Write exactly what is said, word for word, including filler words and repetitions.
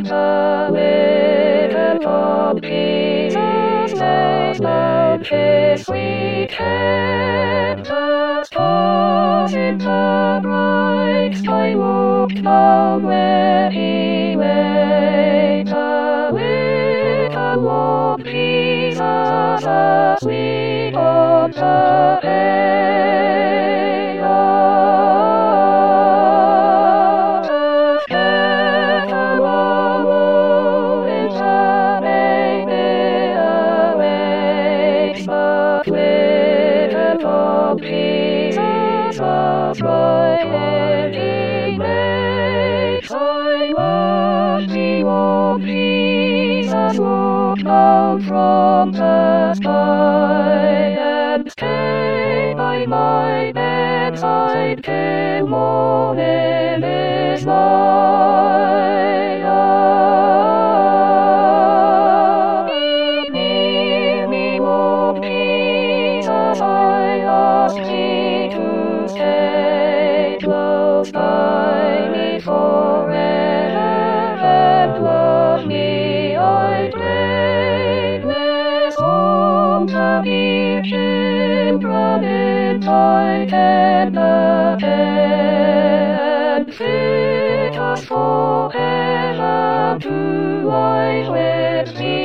the wicked of Jesus made love his weekend. The stars in the bright sky looked down where he lay. The wicked of Jesus, the sweet of the day. Jesus, my head made, I was the of Jesus looked down from the sky, and stayed by my bedside till morning is light. Keep near me, of Jesus, I ask thee to stay close by me forever, and love me, I pray. Let all the dear children in thy tender care, and fit us forever to lie with thee.